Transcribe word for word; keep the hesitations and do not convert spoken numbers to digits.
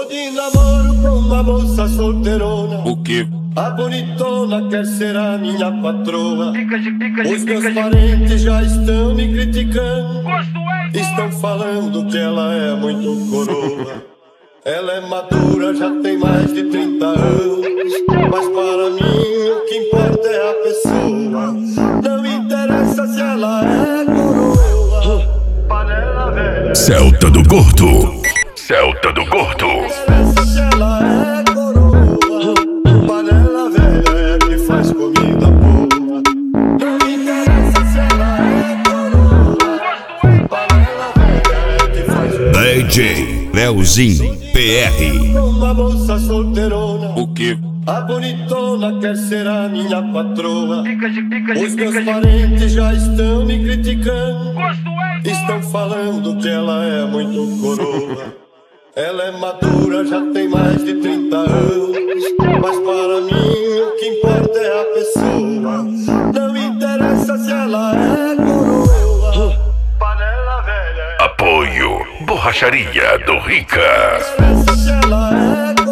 Tô de namoro com uma moça solteirona. O que? A bonitona quer ser a minha patroa. Dica de dica de Os meus dica de parentes já estão me criticando. gosto é Estão falando que ela é muito coroa. Ela é madura, já tem mais de trinta anos. Mas para mim o que importa é a pessoa. Não interessa se ela é coroa. Panela velha. Celta do Gordo. Celta do Gordo. Não interessa se ela é coroa. Panela velha é que faz comida boa. Não interessa se ela é coroa. Panela velha é que faz comida boa. D J Leozinho P R. Uma moça solteirona. O que? A bonitona quer ser a minha patroa. dica de dica de Os meus dica de parentes já estão me criticando. gosto é Estão falando que ela é muito coroa. Ela é madura, já tem mais de trinta anos. Mas para mim o que importa é a pessoa. Não interessa se ela é coroa. Panela velha. Apoio Borracharia do Rica. Não interessa se ela é